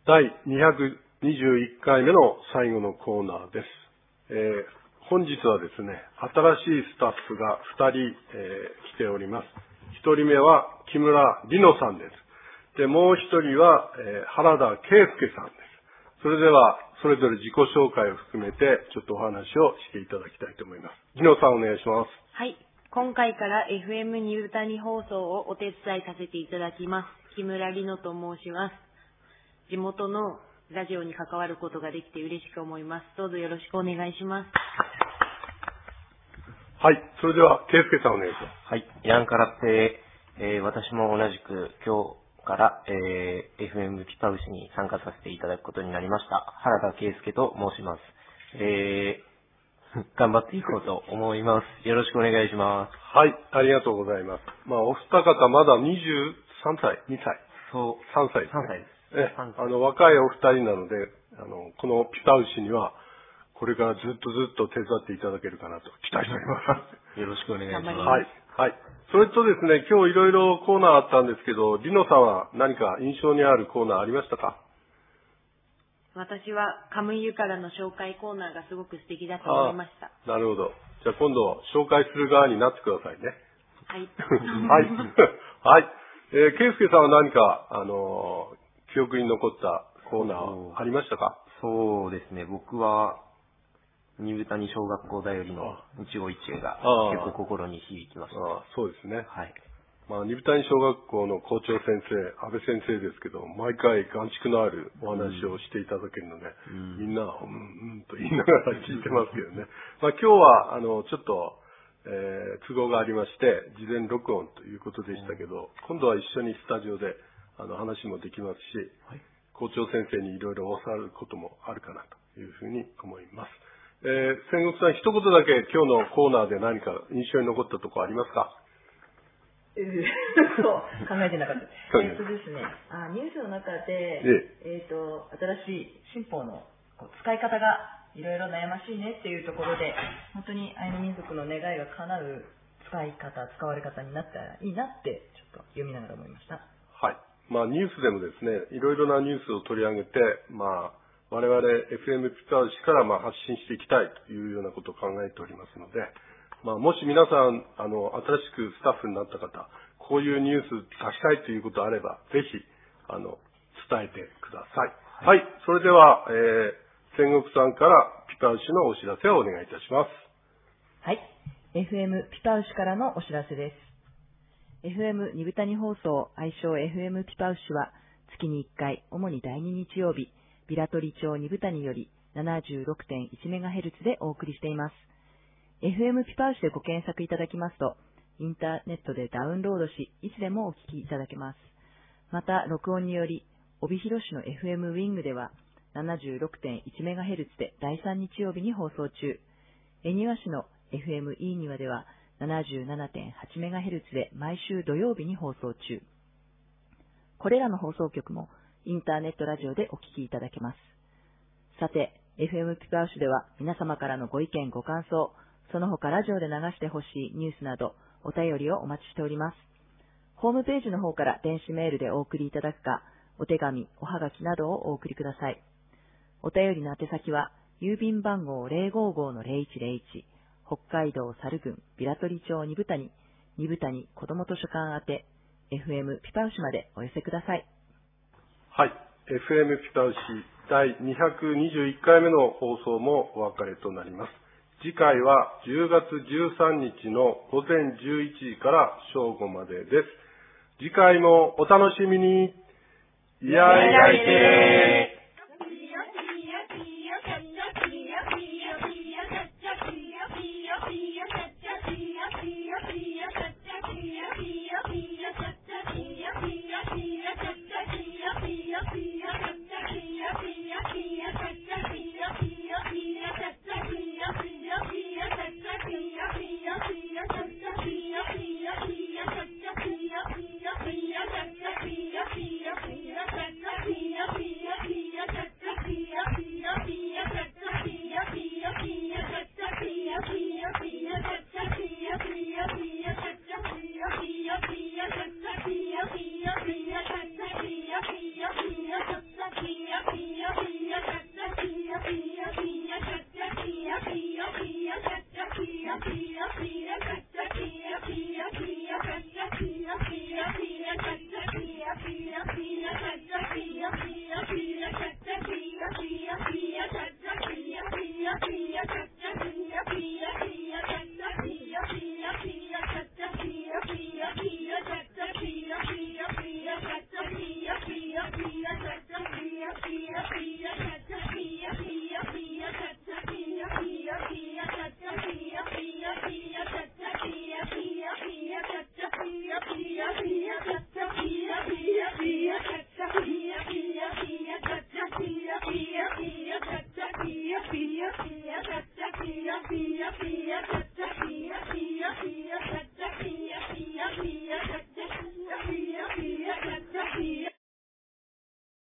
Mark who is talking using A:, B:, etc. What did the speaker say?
A: 第221回目の最後のコーナーです。本日はですね、新しいスタッフが2人、来ております。1人目は木村里乃さんです。で、もう1人は、原田圭介さんです。それでは、それぞれ自己紹介を含めて、ちょっとお話をしていただきたいと思います。里乃さんお願いします。
B: はい。今回から FM ニュータニ放送をお手伝いさせていただきます。木村里乃と申します。地元のラジオに関わることができて嬉しく思います。どうぞよろしくお願いします。
A: はい。それでは、圭介さんお願いします。
C: はい。ヤンカラペ、私も同じく今日から、FM ピパウシに参加させていただくことになりました。原田圭介と申します。頑張っていこうと思います。よろしくお願いします。
A: はい。ありがとうございます。お二方まだ23歳、2歳。
C: そう。
A: 3歳です、ね。
C: 3歳です。
A: 若いお二人なので、このピパウシには、これからずっと手伝っていただけるかなと期待しております。
C: よろしくお願いします。
A: はい。はい。それとですね、今日いろいろコーナーあったんですけど、里乃さんは何か印象にあるコーナーありましたか？
B: 私はカムイユからの紹介コーナーがすごく素敵だと思いました。
A: なるほど。じゃあ今度紹介する側になってくださいね。
B: はい。
A: はい。はい。圭介さんは何か、記憶に残ったコーナーありましたか？
C: そうですね。僕は、二部谷小学校だよりの日語一会が結構心に響きました。
A: そうですね。
C: はい。
A: 二部谷小学校の校長先生、安倍先生ですけど、毎回眼蓄のあるお話をしていただけるので、みんな、と言いながら聞いてますけどね。今日は、ちょっと、都合がありまして、事前録音ということでしたけど、今度は一緒にスタジオで、話もできますし、はい、校長先生にいろいろ教わることもあるかなというふうに思います。千石さん、一言だけ今日のコーナーで何か印象に残ったところありますか？
D: そう、考えてなかった。ですね、ニュースの中で、新しい新法の使い方がいろいろ悩ましいねっていうところで、本当にアイヌ民族の願いが叶う使われ方になったらいいなって、ちょっと読みながら思いました。
A: はい。ニュースでもですね、いろいろなニュースを取り上げて、我々 FM ピパウシから発信していきたいというようなことを考えておりますので、もし皆さん、新しくスタッフになった方、こういうニュース出したいということあれば、ぜひ、伝えてください。はい。それでは、千石さんからピパウシのお知らせをお願いいたします。
D: はい。FM ピパウシからのお知らせです。FM 二部谷放送、愛称 FM ピパウシは、月に1回、主に第2日曜日、ビラトリ町二部谷より 76.1MHz でお送りしています。FM ピパウシでご検索いただきますと、インターネットでダウンロードし、いつでもお聞きいただけます。また、録音により、帯広市の FM ウィングでは、76.1MHz で第3日曜日に放送中。恵庭市の FM イーニワでは、77.8MHz で毎週土曜日に放送中。これらの放送局も、インターネットラジオでお聞きいただけます。さて、FM ピパウシでは皆様からのご意見ご感想、その他ラジオで流してほしいニュースなどお便りをお待ちしております。ホームページの方から電子メールでお送りいただくか、お手紙、おはがきなどをお送りください。お便りの宛先は、郵便番号 055-0101、北海道猿郡ビラトリ町二部谷子ども図書館宛て、FM ピパウシまでお寄せください。
A: はい。FM ピパウシ第221回目の放送もお別れとなります。次回は10月13日の午前11時から正午までです。次回もお楽しみに。いやいやいけー。